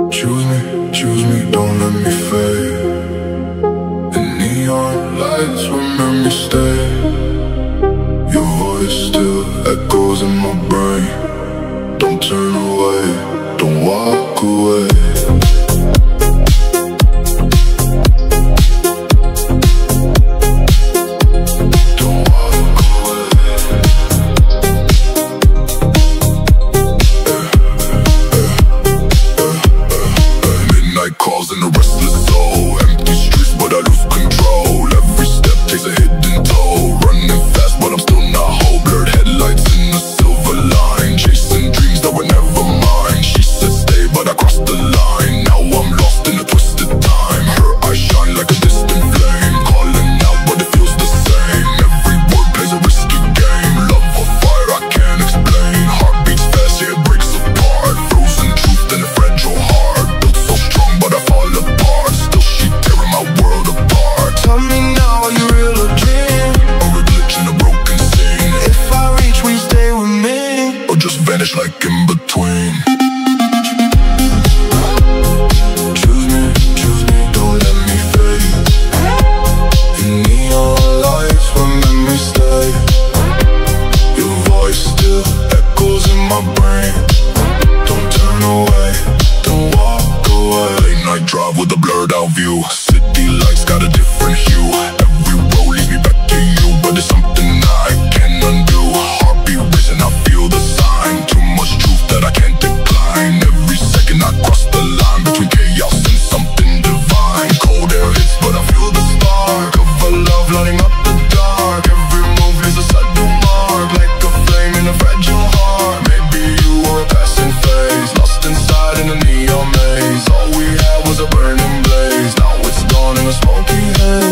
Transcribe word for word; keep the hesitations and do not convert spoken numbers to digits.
Choose me, choose me, don't let me fade. And neon lights will make me stay. Your voice still echoes in my brain. Don't turn away, don't walk away. Calls in a restless soul. Empty streets but I lose control. Every step takes a hidden toll. Running fast but I'm still not whole. Blurred headlights in a silver line. Chasing dreams that were never mine. She said stay but I crossed the line. Now I'm lost in a twisted time. Her eyes shine like a distant flame. Calling out but it feels the same. Every word plays a risky game. Love or fire I can't explain. Heart beats fast, yeah it breaks apart. Frozen truth in a fragile heart. Built so strong but I fall apart. Still she tearing my world apart. Tell me now, are you real or dream? Or a glitch in a broken scene. If I reach, will you stay with me? Or just vanish like in between. Choose me, choose me, don't let me fade. And neon lights will make me stay. Your voice still echoes in my brain. Don't turn away, don't walk away. Late night drive with a blurred out view. City lights got a different hue. Every road leads me back to you, but there's something I can't undo. Heartbeat racing, I feel the sign. Too much truth that I can't decline. Every second I cross the line between chaos and something divine. Cold air hits, but I feel the spark of a love lighting up the dark. Every move is a sudden mark, like a flame in a fragile heart. Maybe you were a passing phase, lost inside in a neon maze. All we had was a burning blaze. Now it's gone in a smoky haze.